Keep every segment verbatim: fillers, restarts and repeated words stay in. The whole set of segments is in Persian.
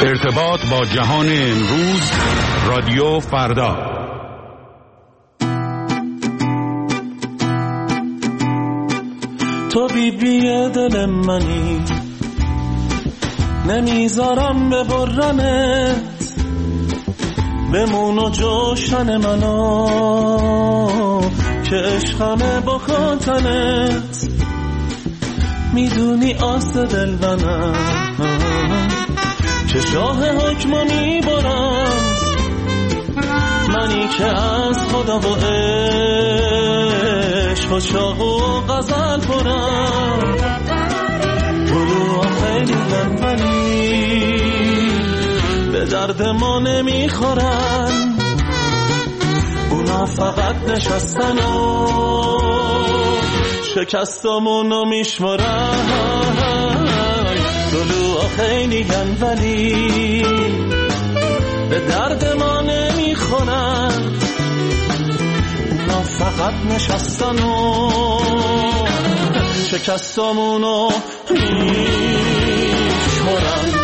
ارتباط با جهان امروز، رادیو فردا. تو بی بی دل منی، نمیذارم ببرمت، بمون و جوشن منو که عشقمه بکن تنت. میدونی آس دل منم که شاه حکمو میبرم، منی که از خدا و عشق و شاق و غزل پرم. طلوع خیلی لنبنی به درد ما نمیخورن، اونا فقط نشستن و شکستمونو میشمرن. طلوع خیلی ولی به درد ما نمیخورن، اونا فقط نشستن و شکستمونو میشمرن.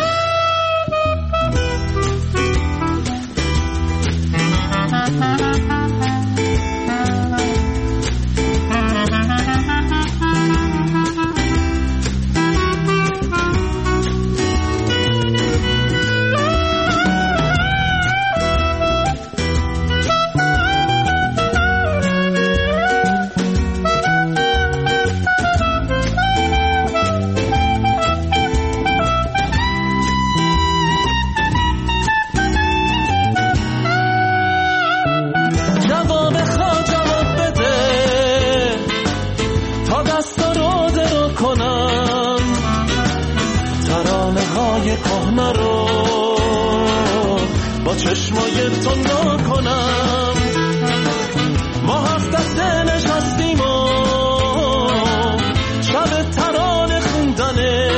چشمای تو نکنم، ما هفت دسته نشستیم و شب ترانه خوندنه،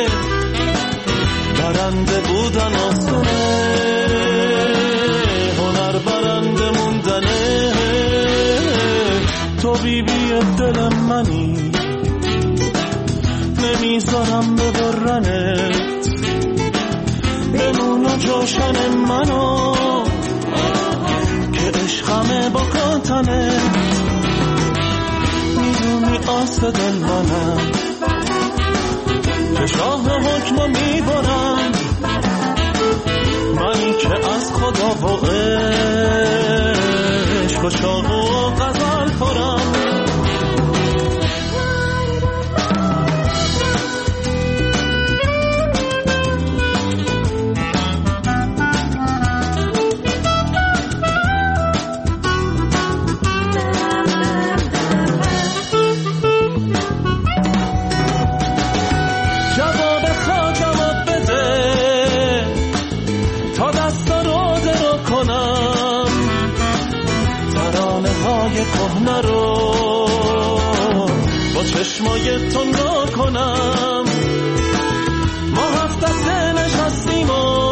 برنده بودن آسونه، هنر برنده موندنه. تو بی بی دل منی، نمیذارم ببرنت، بمون و جوشن منو که عشقمه با کاتنه. میدونی آس دل منم که شاه حکمو میبرم، منی که از خدا و عشق و شاق و غزل پرم. کهنه رو با چشمای تو نکنم، ما هفت دسته نشستیم و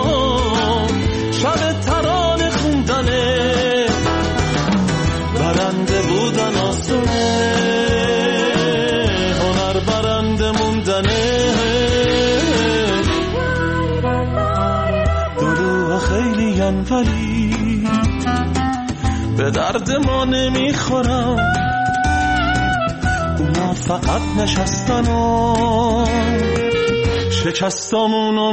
شب ترانه خوندنه، برنده بودن آسونه، هنر برنده موندنه. دلو خیلی ولی به درد ما نمیخورم، اونا فقط نشستن و شکستمونو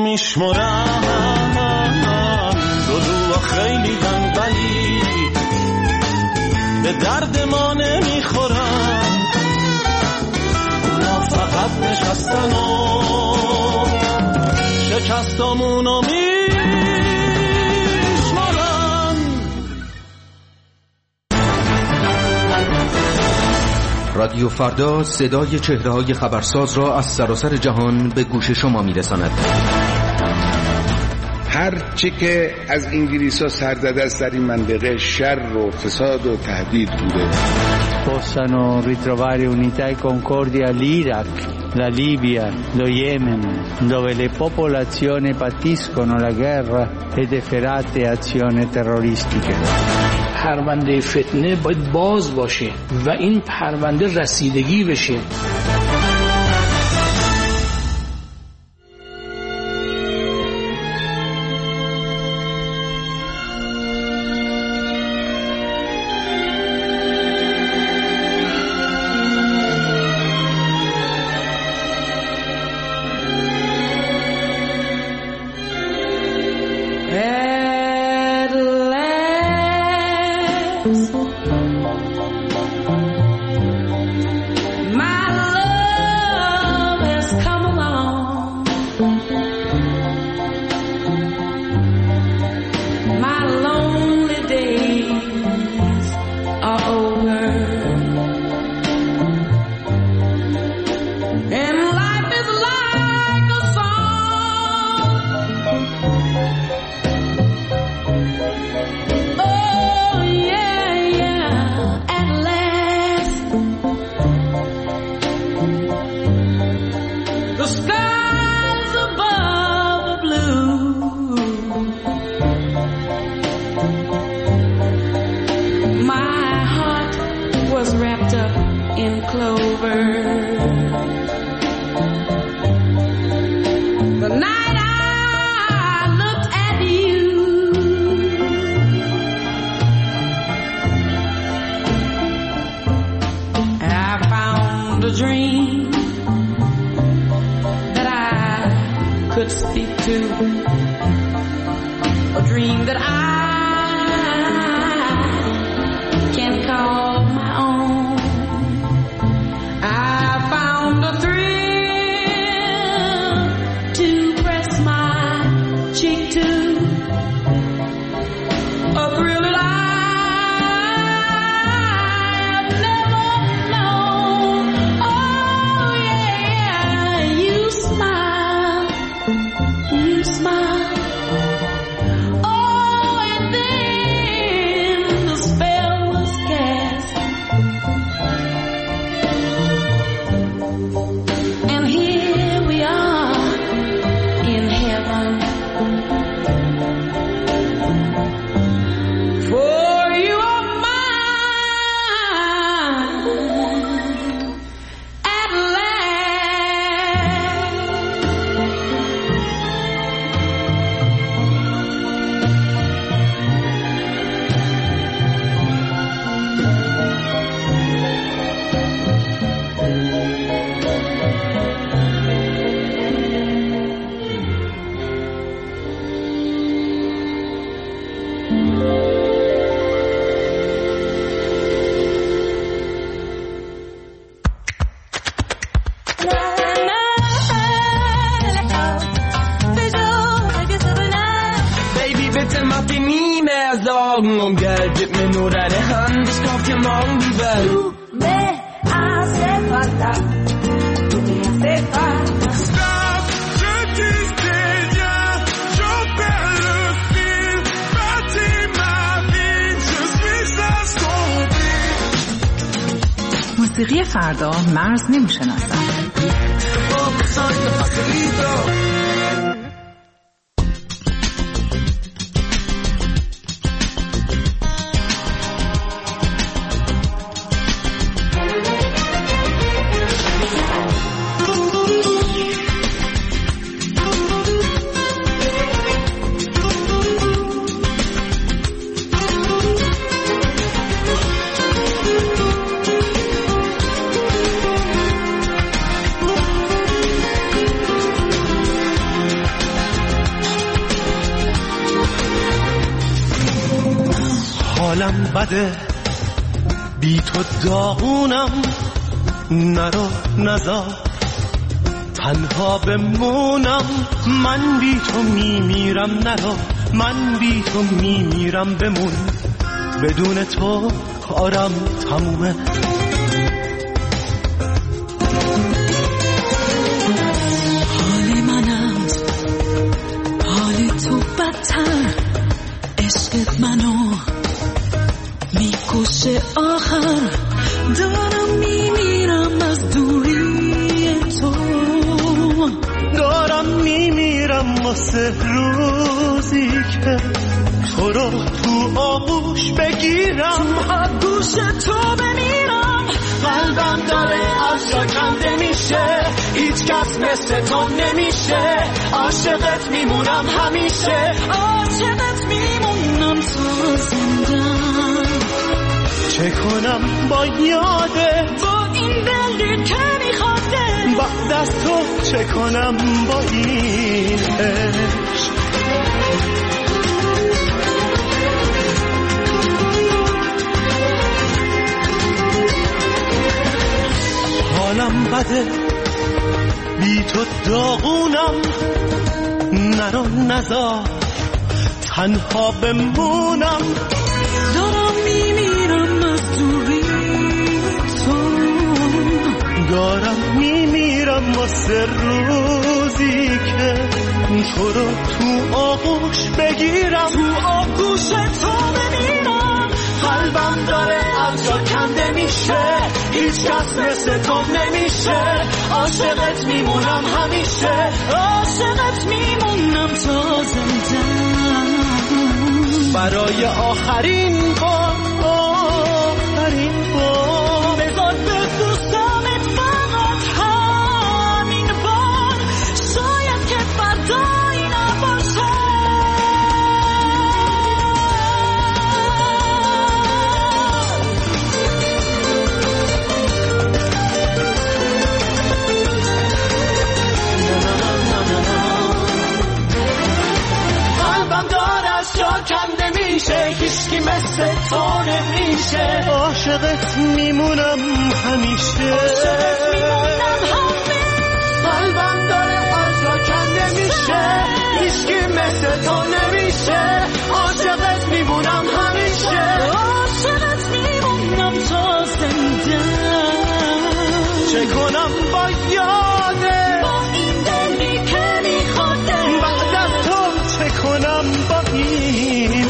میشمرن. دلو خیلی ولی به درد ما نمیخورن، اونا فقط نشستن و شکستمونو میشمرن. رادیو فردا صدای چهره‌های خبرساز را از سراسر جهان به گوش شما می‌رساند. هر چی که از انگلیس‌ها سردرد است در این منطقه شر و فساد و تهدید بوده. possano ritrovare unità e concordia l'Iraq, la Libia, lo Yemen, dove le popolazioni patiscono la guerra ed efferate azioni terroristiche. پرونده فتنه باید باز باشه و این پرونده رسیدگی بشه. could speak to, a dream that I can call my own. I found a thrill to press my cheek to, a thrill that I've never known. Oh yeah, you smile, you smile. Oh, and then the spell was cast, and here we are in heaven. For you are mine at last. Baby, bitte mach dir nie mehr Sorgen um Geld, gib mir nur deine Hand, ich kauf dir morgen die Welt. Tú me hace falta, tú me hace falta. Stop, je disais bien, je perds le fil, bâtis ma vie, je suis assombri. موسیقی فردا مرز نمیشناسم. حالم بده بی تو داغونم، نرو نزار تنها بمونم، من بی تو میمیرم، نرو من بی تو میمیرم، بمون بدون تو کارم تمومه. حال منم حال تو بدتر، عشقت منو میکشه آخر، دارم میمیرم از دوری تو، دارم میمیرم واسه روزی که تو رو تو آغوش بگیرم، تو آغوش تو بمیرم، قلبم داره از جا کنده میشه، هیچ کس مثل تو نمیشه، عاشقت میمونم همیشه، عاشقت میمونم تا زندم. چه کنم با یاده، با این دلی که میخواده، بعد از تو چه کنم با این عشق. حالم بده بی تو داغونم، نرو نزار تنها بمونم، دارم میمیرم از دوری تو، دارم میمیرم واسه روزی که تو رو تو آغوش بگیرم، تو آغوش تو بمیرم، قلبم داره از جا کنده میشه، هیچ کس مثل تو نمیشه، عاشقت میمونم همیشه، عاشقت میمونم تا زندم. برای آخرین بار، آخرین بار بذار ببوسمت فقط همین بار، شاید که فردایی نباشه. مثل تو نمیشه عاشقت میمونم همیشه عاشقت میمونم همیشه قلبم داره از جا کنده میشه هیچکی مثل تو نمیشه عاشقت میمونم همیشه عاشقت میمونم تا زنده چه کنم با یاده با این دلی که میخواده بعد از تو چه کنم با این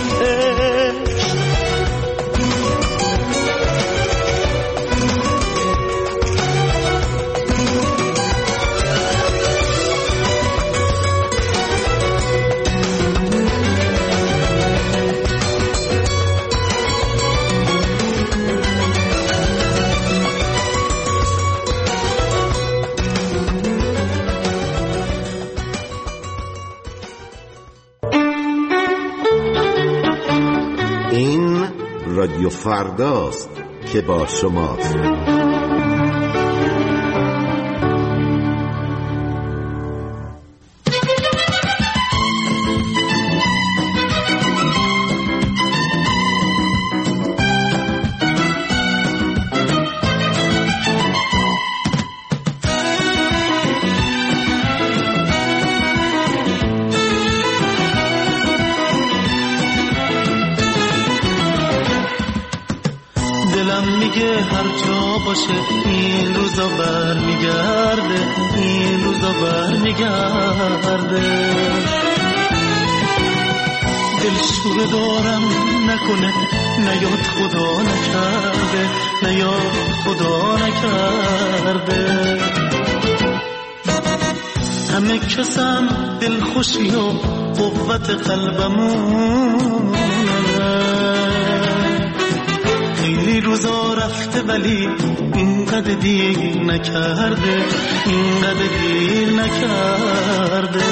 رادیو فرداست که با شماست. این روزا بر میگرده این روزا بر میگرده دل شور دارم نکنه نیاد خدا نکرده نیاد خدا نکرده همه کسم دل خوشی و قوت قلبمونه خیلی روزا رفته ولی اینقدر دیر نکرده اینقدر دیر نکرده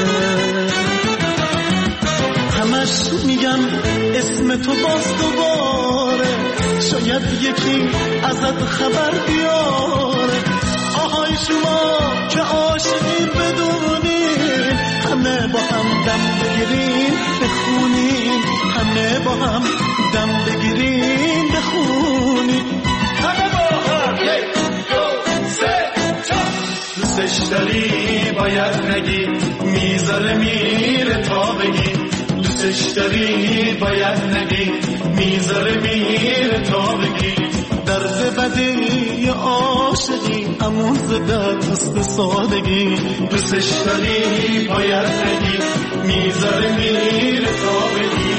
همش میگم اسم تو باز دوباره شاید یکی ازت خبر بیاره آهای شما که عاشقین بدونین همه با هم دم بگیرین بخونین همه با هم دم بگیرین بخونین همه با هم یک دو سه چهار دوستش داری باید نگی میذاره میره تا بگی دوستش داری باید نگی میذاره میره تا بگی درد بدی عاشقی همون ز دست سادگی دوستش داری باید نگی میذاره میره تا بگی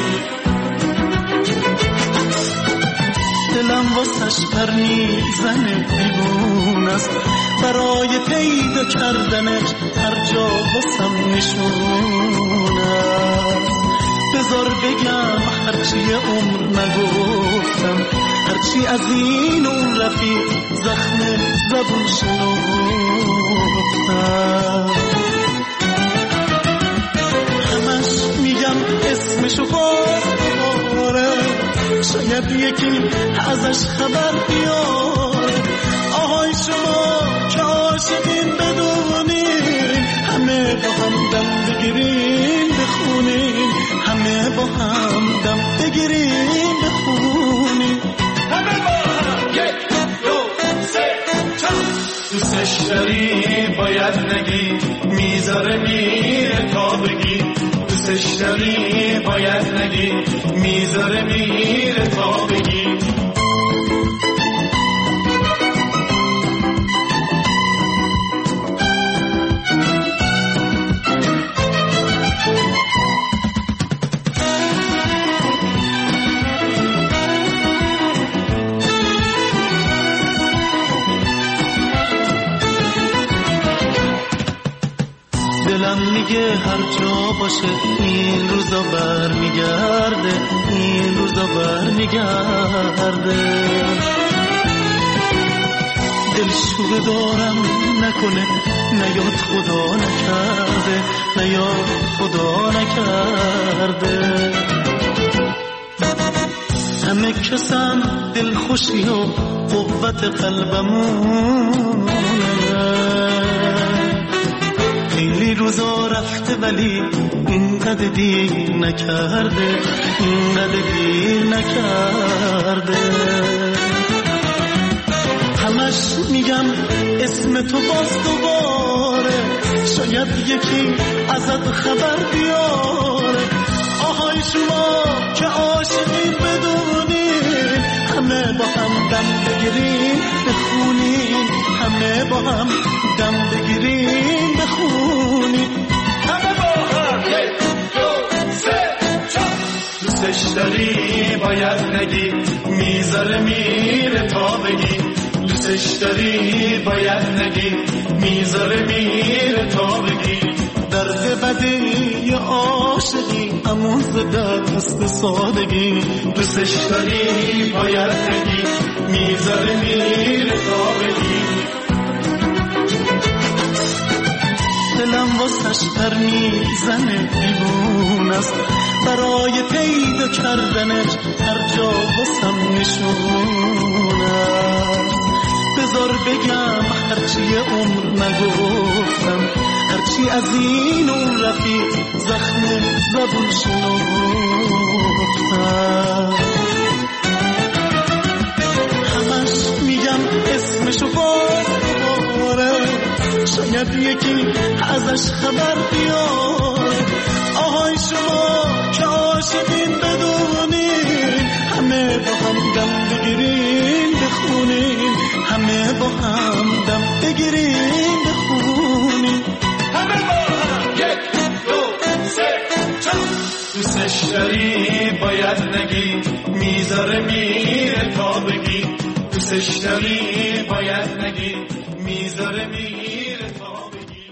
دلم واسش پر میزنه دیوون است برای پیدا کردنش هر جا واسم نشونه بذار بگم هرچی عمر نگفتم هرچی از این اون رفیق زخم زبون شنفتم همش میگم اسمشو باز باره شاید یکی ازش خبر بیاره آهای شما که عاشقین بدونین همه با هم دم بگیرین بخونین همه با هم دم بگیرین بخونین همه با هم یک دو سه چهار دوستش داری باید نگی میذاره میره تا بگی دوستش داری باید نگی میذاره میره تا بگی میگه هر جا باشه این روزا بر میگرده این روزا بر میگرده دل شور دارم نکنه نیاد خدا نکرده نیاد خدا نکرده همه کسم دل خوشی و قوت قلبمونه کلی روزا رفته ولی اینقدر دیر نکرده، اینقدر دیر نکرده. همش میگم اسم تو باز دوباره، شاید یکی ازت خبر بیاره. آهای شما که عاشقین بدونین، همه با هم دم بگیرین بخونین، همه با هم دم بگیرین بخونین، همه با هم یک دو سه چهار. دوستش داری باید نگی، میذاره میره تا بگی. دوستش داری باید نگی، میذاره میره تا بگی. درد بدی عاشقی امون زده دست سادگی. دوستش داری باید نگی، میذاره میره تا بگی. دلم واسش پر میزنه دیوون است، برای پیدا کردنش هر جا واسم نشون است. بذار بگم هرچی عمر نگفتم، هرچی از این اون رفیق زخم زبون شنفتم. همش میگم اسمشو باز دوباره، شاید یکی ازش خبر بیاره. آهای شما که عاشقین بدونین، همه با هم دم بگیرین بخونین، همه با هم دم بگیرین بخونین، همه با هم یک دو سه چهار. دوستش داری باید نگی، میذاره میره تا بگی. دوستش داری باید نگی، میذاره میره تا بگی.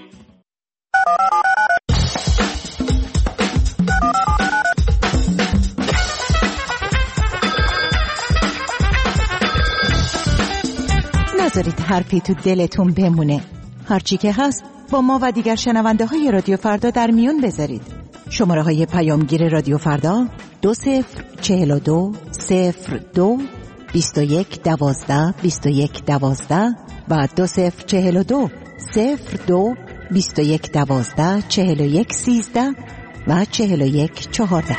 نذارید حرفی تو دلتون بمونه. هرچی که هست با ما و دیگر شنونده های رادیو فردا در میون بذارید. شماره های پیامگیر رادیو فردا دو صفر چهل و دو صفر دو بیست و یک دوازده بیست و یک دوازده و دو صفر چهل و دو صفر دو بیست و یک دوازده چهل و یک سیزده و چهل و یک چهارده.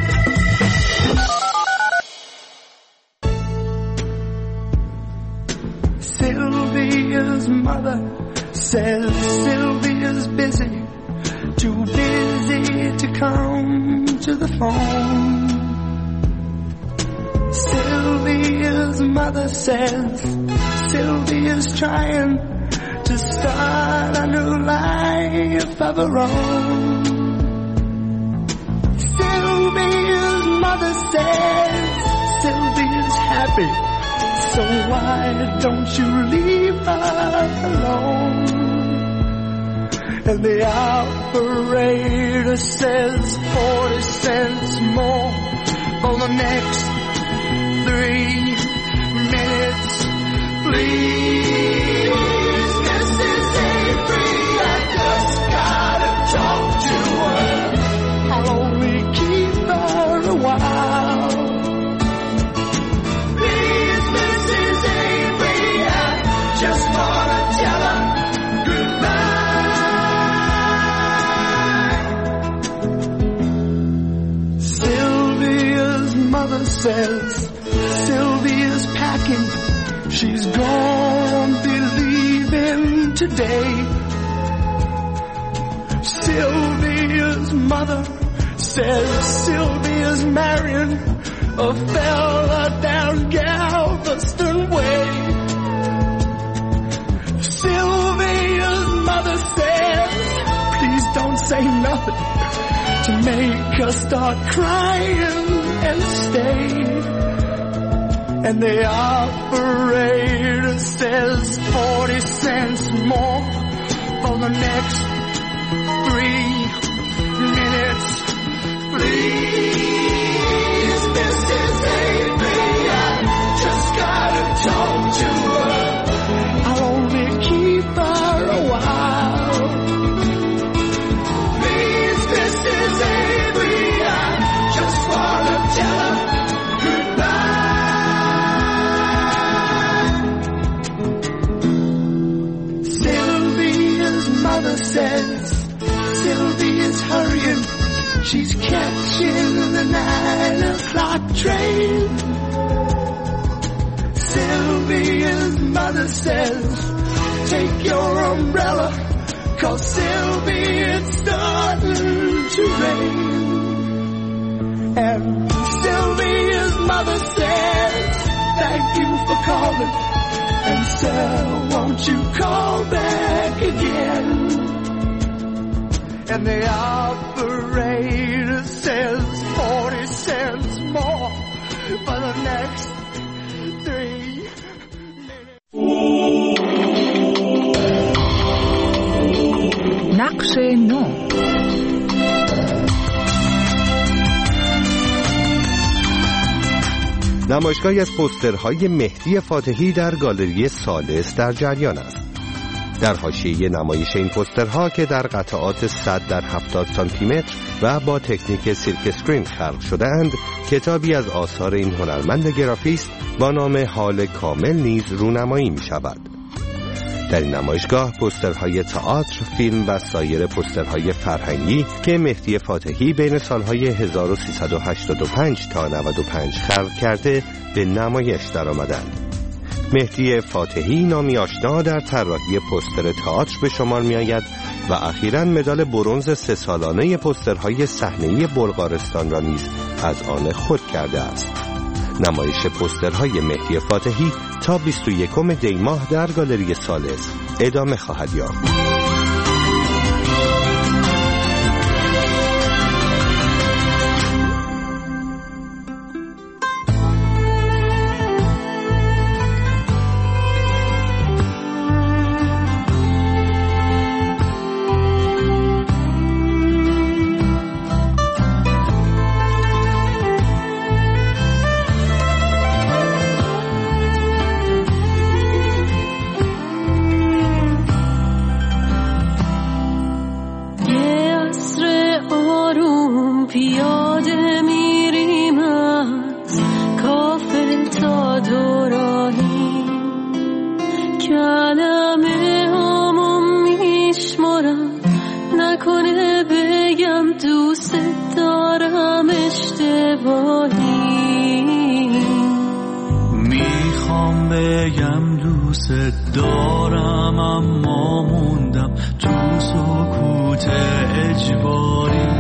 Sylvia's mother says Sylvia's busy, too busy to come to the phone. Sylvia's mother says Sylvia's trying to start a new life of her own. Sylvia's mother says Sylvia's happy, so why don't you leave her alone? And the operator says forty cents more for the next three minutes, please. Missus Avery, I just gotta talk to her. I'll only keep her a while. Just wanna tell her goodbye. Sylvia's mother says Sylvia's packing, she's gonna be leaving today. Sylvia's mother says Sylvia's marrying a fella down Galveston way. Sylvia's mother says, please don't say nothing to make her start crying and stay. And the operator says forty cents more for the next three minutes, please. Missus Avery, I just gotta talk to her. I'll only keep her a while. Please, Missus Avery, I just wanna tell her goodbye. Sylvia's mother says weather says, take your umbrella, 'cause Sylvie, it's starting to rain. And Sylvia's mother says, thank you for calling, and sir, won't you call back again? And the operator says forty cents more for the next three minutes. نقش نو. نمایشگاهی از پوسترهای مهدی فاتحی در گالری ثالث در جریان است. در حاشیه نمایش این پوسترها که در قطعات صد در هفتاد سانتی متر و با تکنیک سیلک اسکرین خلق شده‌اند، کتابی از آثار این هنرمند گرافیست با نام حال کامل نیز رونمایی می شود. در این نمایشگاه پوسترهای تئاتر، فیلم و سایر پوسترهای فرهنگی که مهدی فاتحی بین سالهای هزار و سیصد و هشتاد و پنج تا نود و پنج خلق کرده به نمایش درآمدند. مهدی فاتحی نامی آشنا در طراحی پوستر تئاتر به شمار می آید و اخیراً مدال برنز سه سالانه پوسترهای صحنه‌ای بلغارستان را نیز از آن خود کرده است. نمایش پوسترهای مهدی فاتحی تا بیست و یکم دی ماه در گالری ثالث ادامه خواهد یافت. دارم اما موندم تو سکوت اجباری.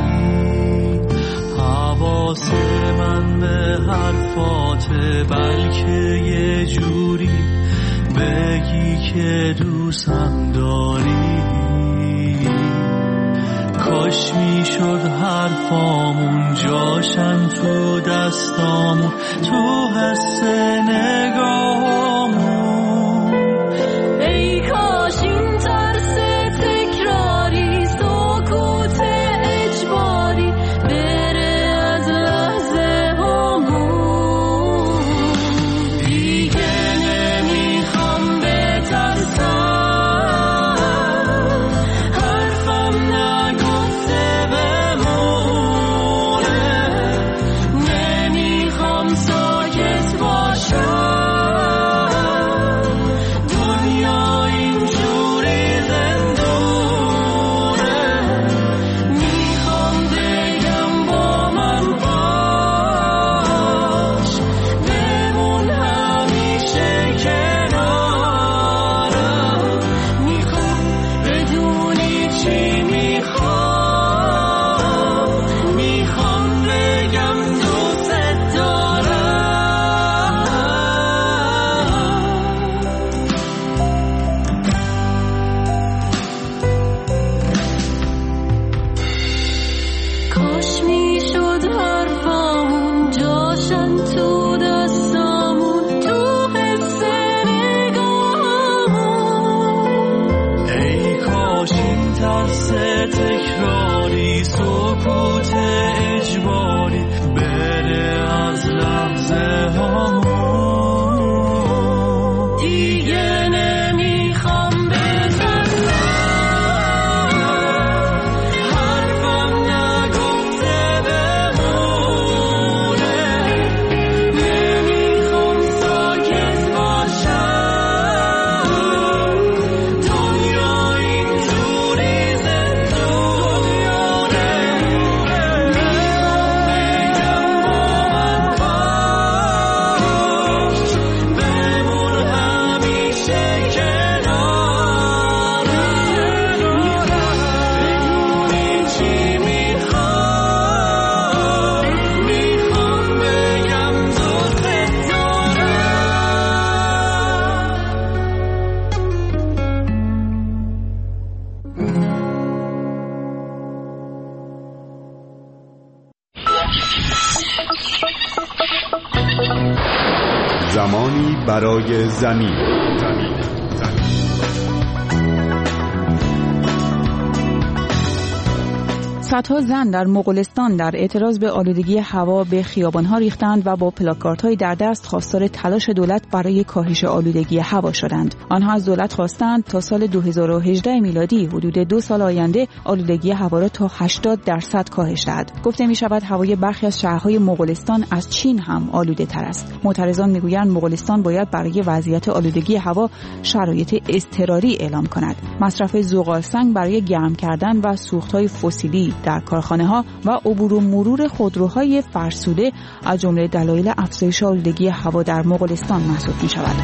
حواس من به حرفات بلکه یه جوری بگی که دوستم داری. کاش میشد حرفامون جاشن تو دستامون، تو حس نگاهامون. زمانی برای زمین. زمین. صدها زن در مغولستان در اعتراض به آلودگی هوا به خیابان‌ها ریختند و با پلاکاردهای در دست خواستار تلاش دولت برای کاهش آلودگی هوا شدند. آنها از دولت خواستند تا سال دو هزار و هجده میلادی، حدود دو سال آینده، آلودگی هوا را تا هشتاد درصد کاهش دهد. گفته می‌شود هوای برخی از شهرهای مغولستان از چین هم آلوده‌تر است. معترضان می‌گویند مغولستان باید برای وضعیت آلودگی هوا شرایط اضطراری اعلام کند. مصرف زغالسنگ برای گرم کردن و سوخت‌های فسیلی در کارخانه‌ها و عبور و مرور خودروهای فرسوده از جمله دلایل افزایش آلودگی هوا در مغولستان محسوب می‌شود.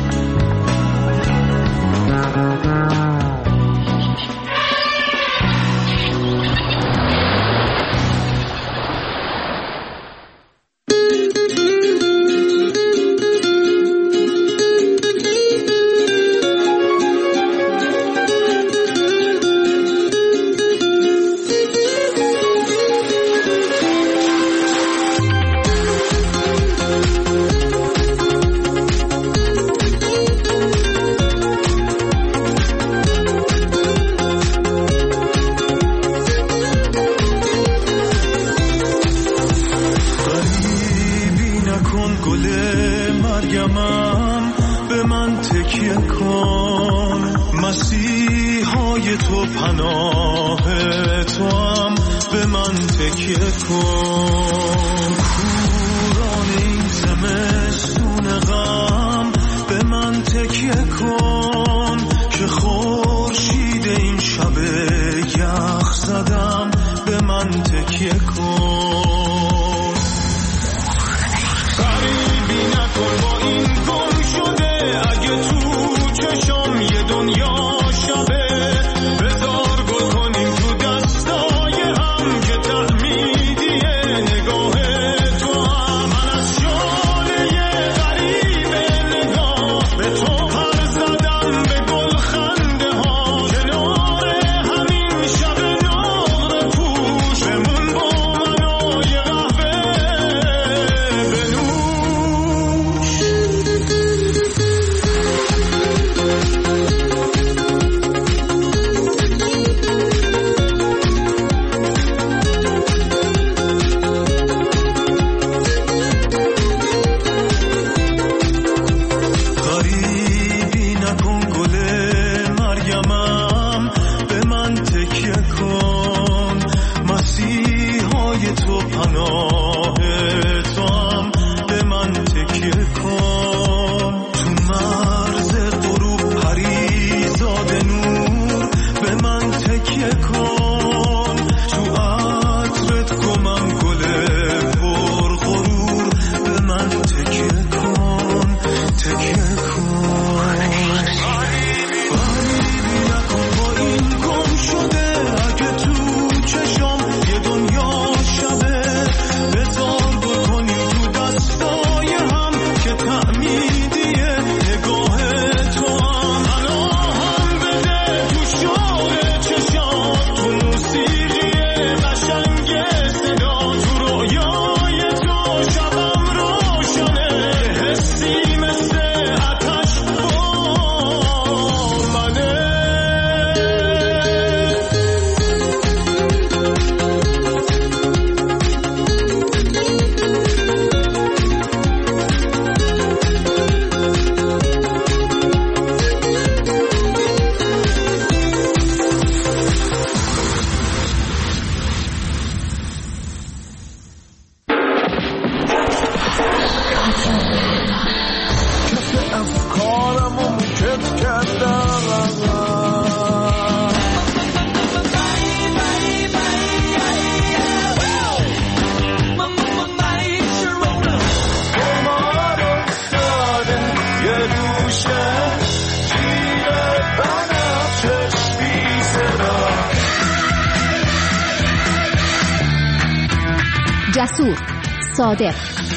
جسور، صادق،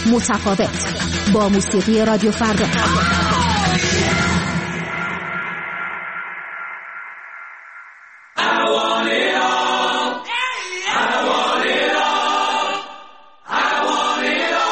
متفاوت، با موسیقی رادیو فردا. I want it all. I want it all.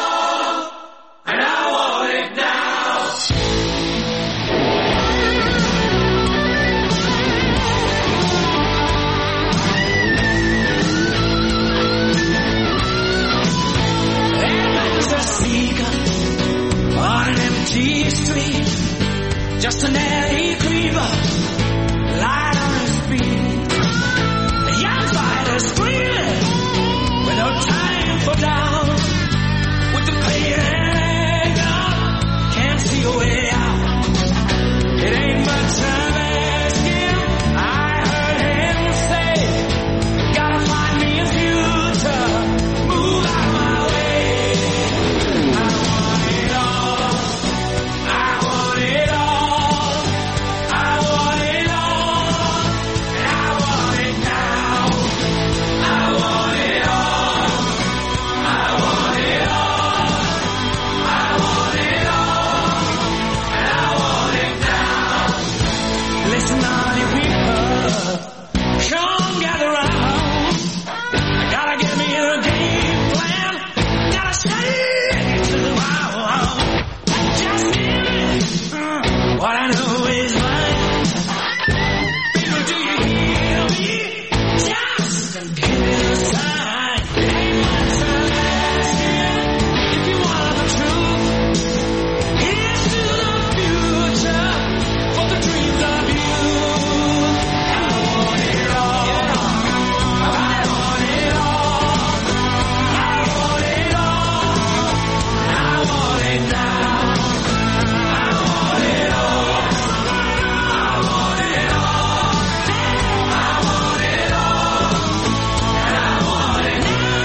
just an alley creeper, light on his feet. The young fighter screaming with no time for doubt, with the pain and anger, can't see a way out. It ain't much time asking. I heard him say, gotta find me a future, move out my way. I want it all, I want it all, I want it all, and I want it now. I want it all, I want it all, I want it all, and I want it now. Listen, all you people, come gather round. Gotta give me a game plan, gotta shake to the ground. Just give me uh, what I know is right. People, do you hear me? Just give me a sign. It ain't much time asking. If you want the truth, here's to the future, for the dreams of you. I want it all, I want it all, I want it all, I want it now. I want it all, I want it all, I want it all, and I want it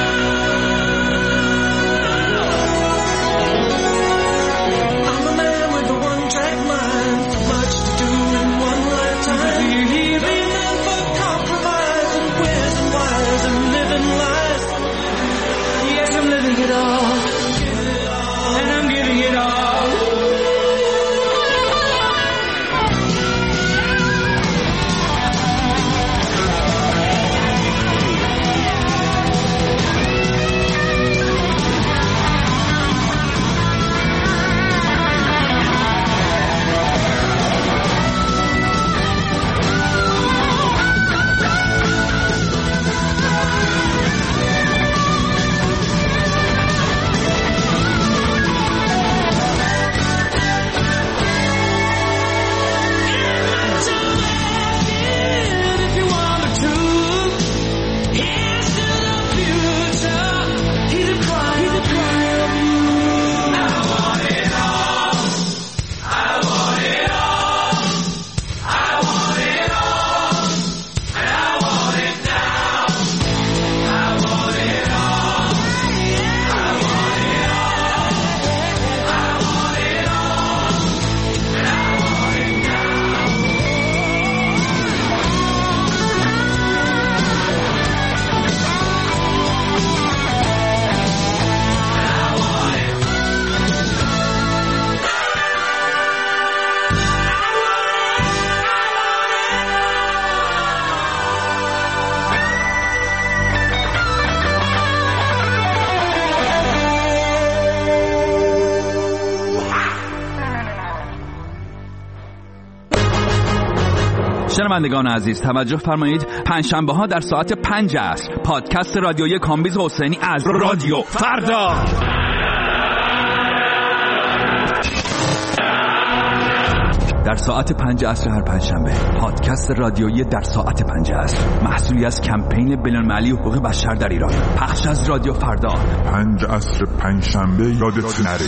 now. I'm a man with a one-track mind, much to do in one lifetime. Leaving them for compromise and where's and whys and living lies. Yes, I'm living it all, and I'm giving it all. If you want the truth, here's to the future. He's a cry, he's a cry of you. I want it all, I want it all, I want it all, and I want it now. I want it all, I want it all, I want it all, and I want it now. شنوندگان عزیز توجه فرمایید، پنجشنبه ها در ساعت پنج عصر پادکست رادیویی کامبیز حسینی از رادیو فردا. در ساعت پنج عصر هر پنجشنبه پادکست رادیویی در ساعت پنج عصر، محصولی از کمپین بین‌المللی حقوق بشر در ایران، پخش از رادیو فردا. پنج عصر پنجشنبه یادت نره.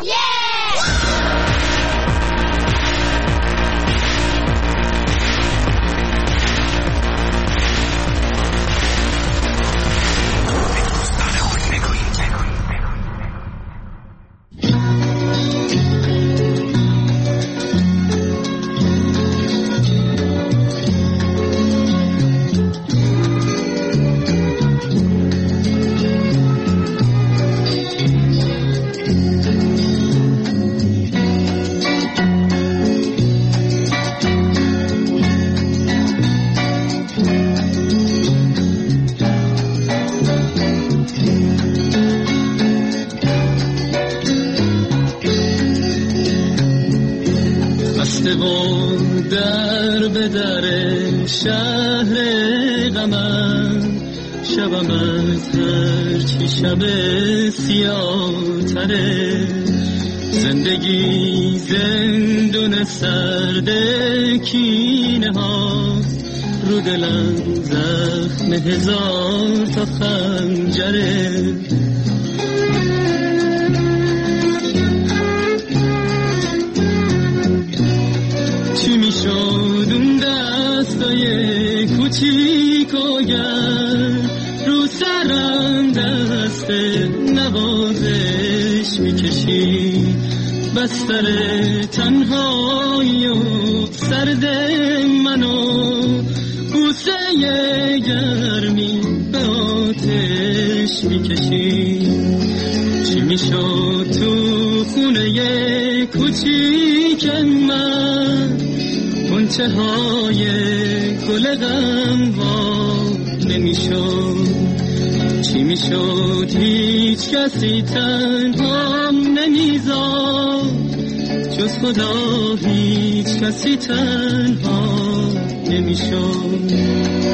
در به در شهر غمم شبم هرچی شب سیاه تره زندگی زندون سرد کینه ها، رو دلم زخم هزار تا خنجره. چی میشد اون دستای کوچیک و گرم، رو سرم دست نوازش میکشی، بستر تنهایی و سرد منو، بوسه گرمی به آتش میکشی. چی میشد تو خونه کوچیک من، غنچه های گل غم ها نمیشد. چی میشد هیچ کسی تنهام نمیذاد، جز خدا هیچ کسی تنها نمیشد.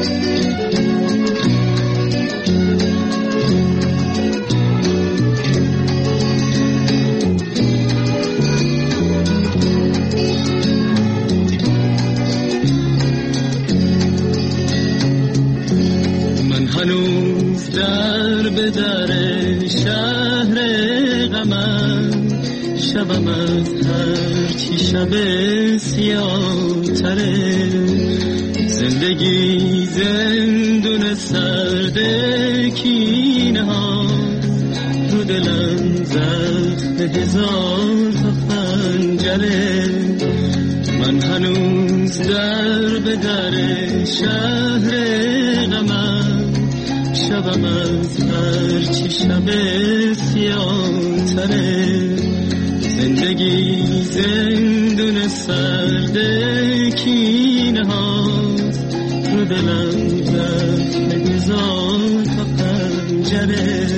هنوز در به در شهر غمم، شبم از هرچی شب سیاه تره. زندگی زندون سرد کینه ها، رو دلم زخم هزار تا خنجره. من هنوز در به در شهر غمم، شبم از هرچی شب سیاه تره. زندگی زندون سرد کینه ها، رو دلم زخم هزار تا خنجره.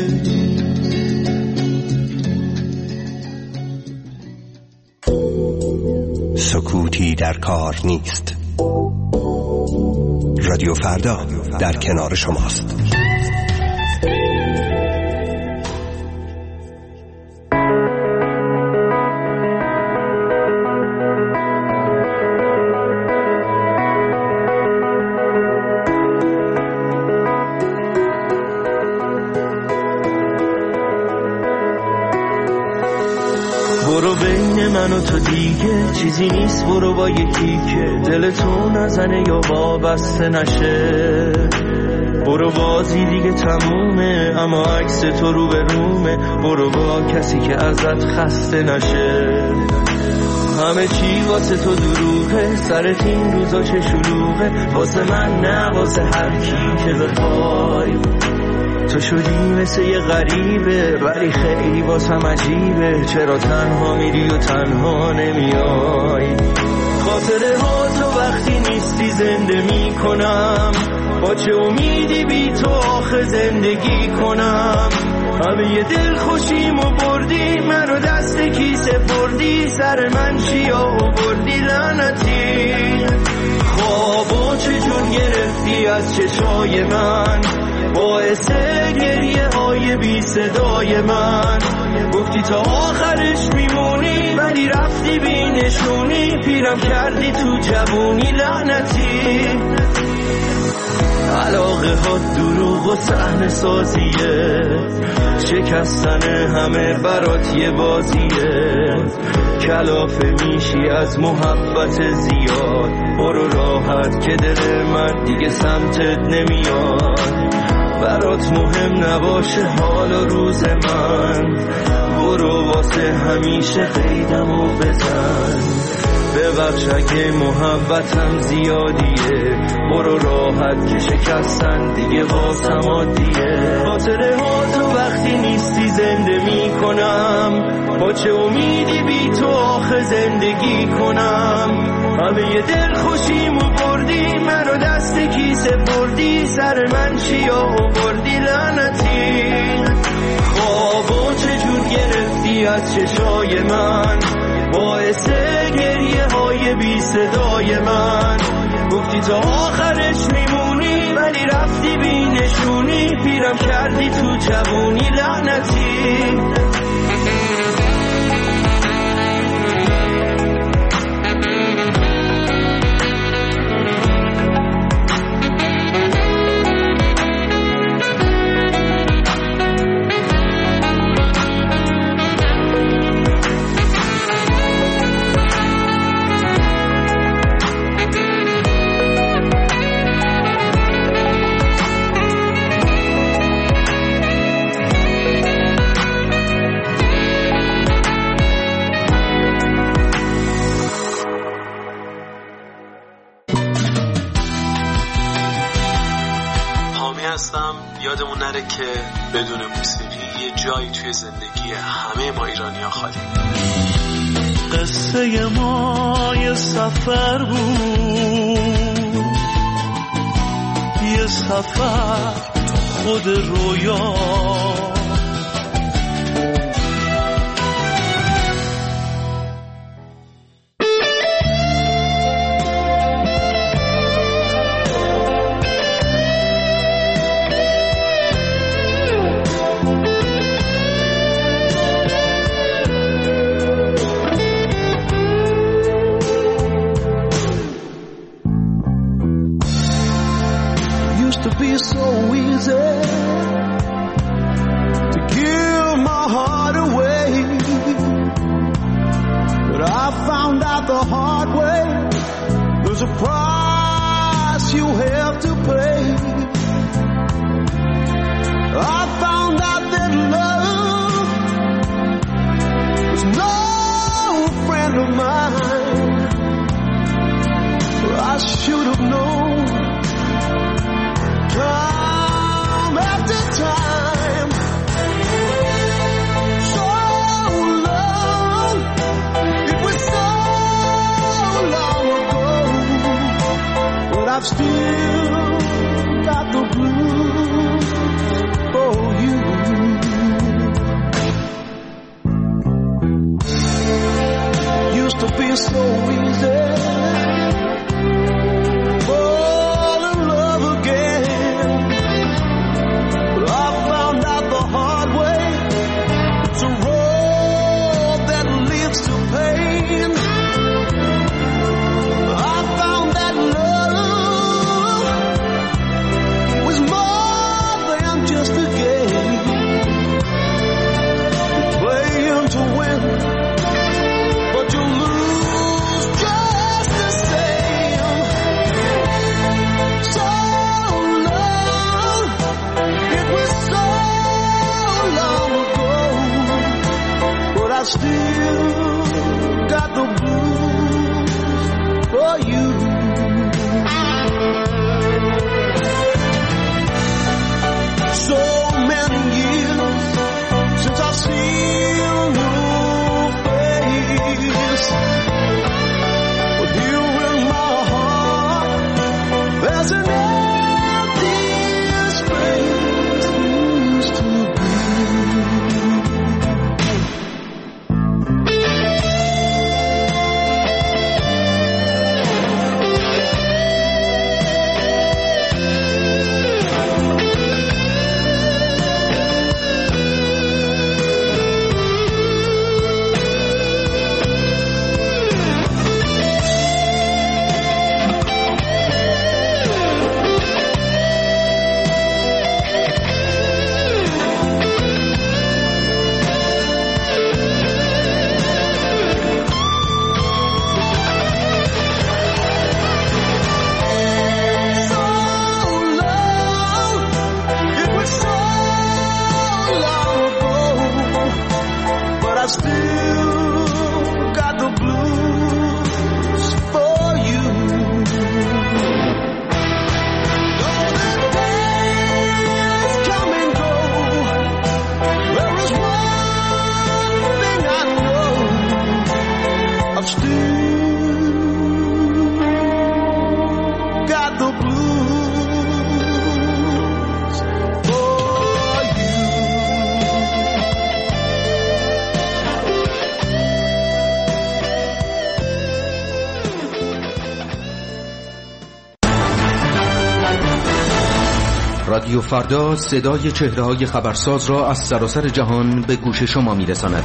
سکوتی در کار نیست. رادیو فردا در کنار شماست. برو بین من و تو دیگه چیزی نیست، برو با یکی که دلتون نزنه یا وابسته نشه. برو بازی دیگه تمومه، اما عکس تو رو به رومه. برو با کسی که ازت خسته نشه. همه چی واسه تو دروغه، سرت این روزا چه شلوغه. واسه من نه، واسه هر کی که بخوای. تو شدی مثل یه غریبه، ولی خیلی واسم عجیبه. چرا تنها میری و تنها نمیای؟ خاطره ها تو وقتی نیستی زنده میکنم، با چه امیدی بی تو آخه زندگی کنم. همه یه دل خوشیمو بردی، منو دست کیسه بردی. سر من چیا بردی لعنتی؟ خوابو چجور گرفتی از چشای من، باعث گریه های بی صدای من. گفتی تا آخرش میمونی، ولی رفتی بی نشونی. پیرم کردی تو جوونی لعنتی. علاقه ها دروغ و صحنه سازیه، شکستن همه برات یه بازیه. کلافه میشی از محبت زیاد، برو راحت که دل من دیگه سمتت نمیاد. برات مهم نباشه حال و روز من، برو واسه همیشه قیدمو بزن. ببخش اگه محبتم زیادیه، برو راحت که شکستن دیگه واسم عادیه. خاطره ها تو وقتی نیستی زنده میکنم، با چه امیدی بی تو آخه زندگی کنم. همه یه دل خوشیمو بردی، منو دست کیسه بردی. سر من چیا بردی لعنتی؟ خوابو چجور گرفتی از چشای من، باعث گریه های بی صدای من. گفتی تا آخرش میمونی، ولی رفتی بی نشونی. پیرم کردی تو جوونی لعنتی. که بدون موسیقی یه جایی توی زندگی همه ما ایرانی‌ها خالی. قصه ما یه سفر بود، یه سفر خود رویا، I've still got the blues for you. Used to be so easy, fall in love again, but I found out the hard way. It's a road that leads to pain. I found that love was more than just a game. You play him to win, but you lose just the same. So long, it was so long ago, but I still got the blues for you. So many years since I've seen your face, but here in my heart there's an empty space used to be. رادیو فردا صدای چهره‌های خبرساز را از سراسر جهان به گوش شما می‌رساند.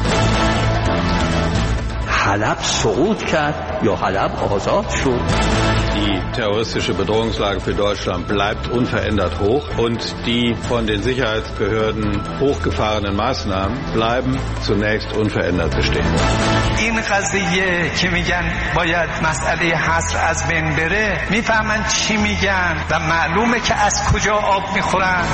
حلب سقوط کرد یا حلب آزاد شد. Die terroristische Bedrohungslage für Deutschland bleibt unverändert hoch und die von den Sicherheitsbehörden hochgefahrenen Maßnahmen bleiben zunächst unverändert bestehen. این قضیه که میگن باید مسئله حصر از بین بره، میفهمن چی میگن و معلومه که از کجا آب میخورن.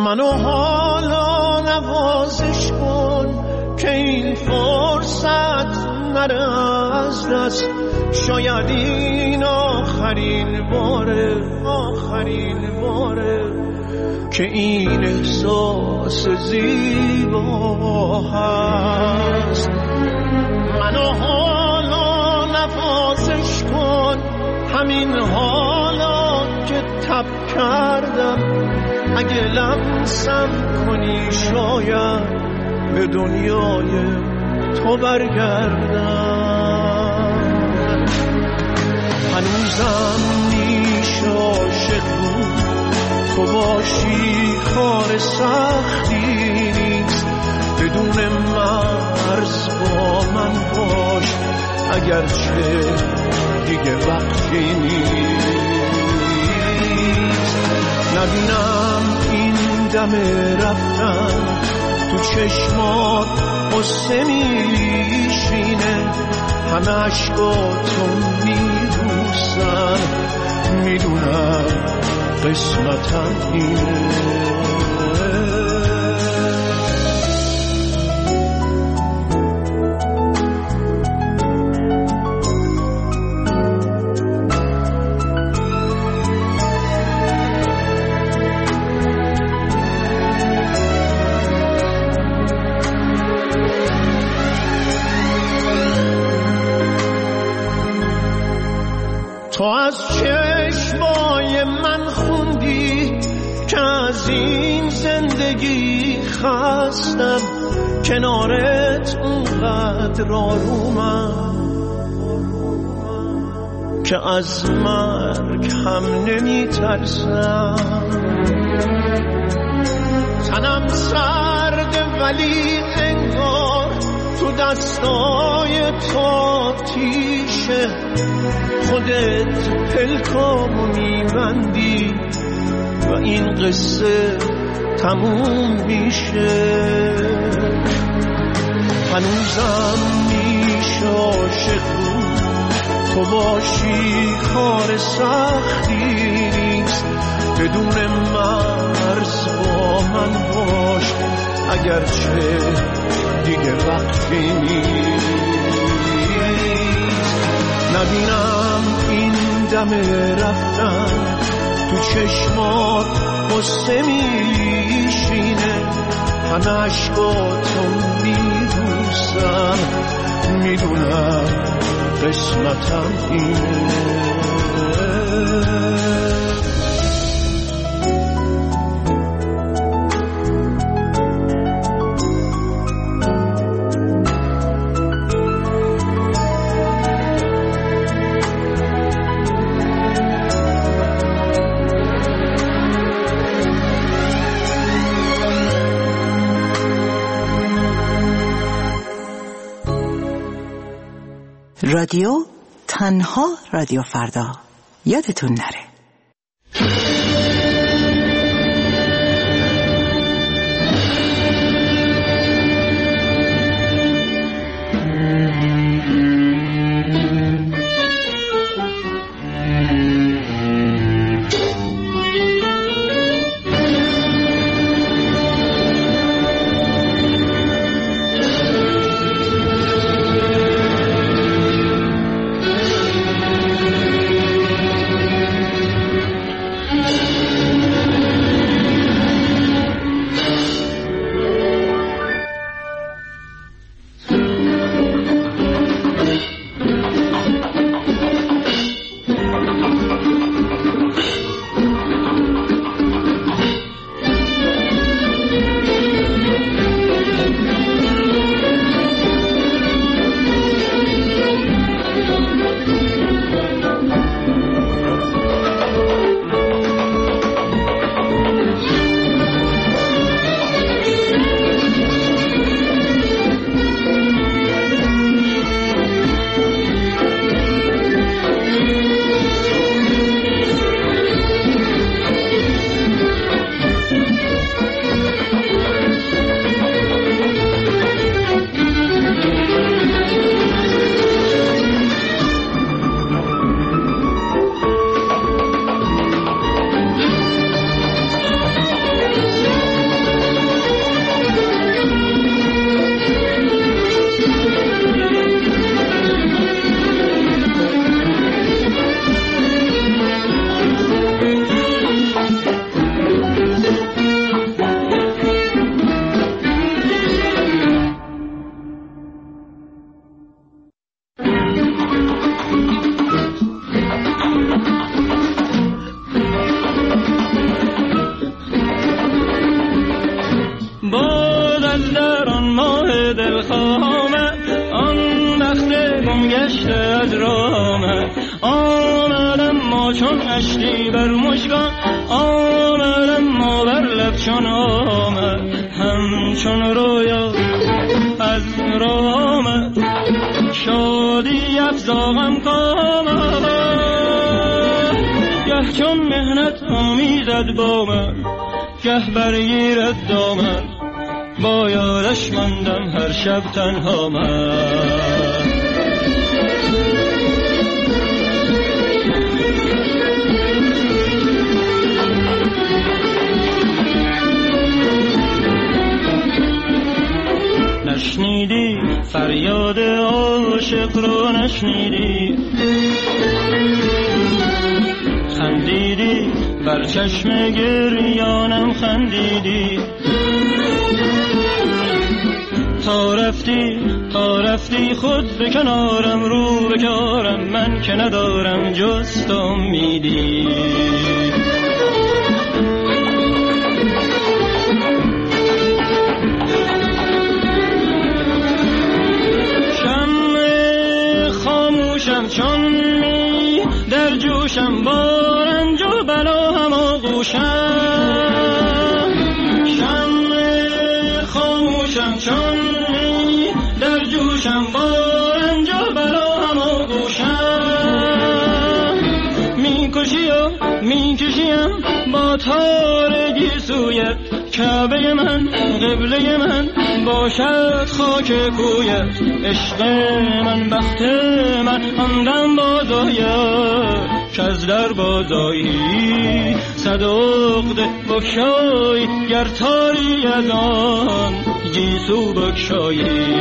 منو حالا نوازش کن که این فرصت نره از دست. شاید این آخرین باره آخرین باره که این احساس زیبا هست. منو حالا نوازش کن، همین حالا که تب کردم. اگه لمسم کنی شاید به دنیای تو برگردم. هنوزم میشه عاشق بود، تو باشی کار سختی نیست. بدون مرز با من باش، اگرچه دیگه وقتی نیست. نبینم این دم رفتن تو چشمات قصه میشینه. همه عشقاتو میبوسن، میدونم قسمتم اینه. تو از چشمای من خوندی که از این زندگی خستم. کنارت اونقدر آرومم که از مرگ هم نمی ترسم. تنم سرده ولی انگار تو دستای تو آتیشه. خودت پلکامو میبندی و این قصه تموم میشه. هنوزم میشه عاشق بود، تو باشی کار سختی نیست. بدون مرز با من باش، اگرچه دیگه وقتی نیست. نبینم این دم رفتن تو چشمات قصه میشینه. همه عشقاتو میبوسم، میدونم قسمتم اینه. رادیو تنها رادیو فردا، یادتون نره. گم گشته از راه آمد. آمدم ما چون اشکی بر مژگان، آمدم ما بر لب چون آمد. همچون رویا از راه آمد، شادی افزاغم کامد. گه چون مهنت آمیزد با من، گه برگیرد دامن. با یارش ماندم هر شب تنها من. نشنیدی فریاد عاشق رو، نشنیدی خندیدی بر چشم گریانم، خندیدی تا رفتی تا رفتی خود به کنارم، رو به کارم من که ندارم جز تو امیدی. شمع خاموشم چون می در جوشم، با رنج و بلا هم آغوشم. شمع خاموشم چون می در جوشم، با رنج و بلا هم آغوشم. میکشی و میکشیم با تارگی سویت، کعبه من قبله من باشد خاک کویت. عشق من بخت من آمدم بازاید، که از در بازایی صد عقده بکشایی. گر تاری از آن گیسو بکشایی.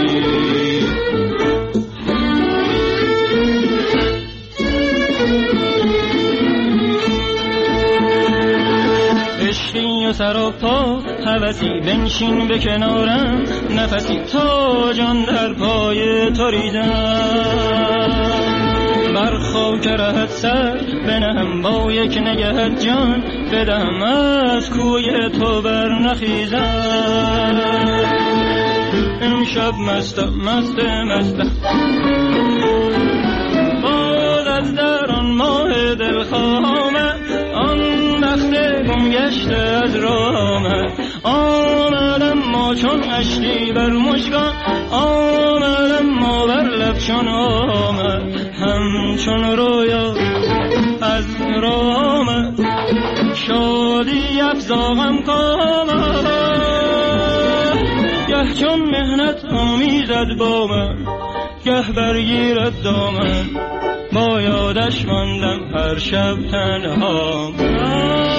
عشقی و سراپا هوسی، بنشین به کنارم نفسی، تا جان در پای تو ریزم. بر خاک رهت سر بنهم، با یک نگهت جان بدهم، از کوی تو بر نخیزم. امشب مستم مست مستم، باز از در آن ماه دلخواه آن بخت گم گشته از راه آمد. آمدم ما چون اشکی بر مژگان، آمدم ما بر لب چون آمد. همچون رویا از راه آمد، شادی افزاغم کامد. گه چون مهنت آمیزد با من، گه برگیرد دامن. با یادش ماندم هر شب تنها.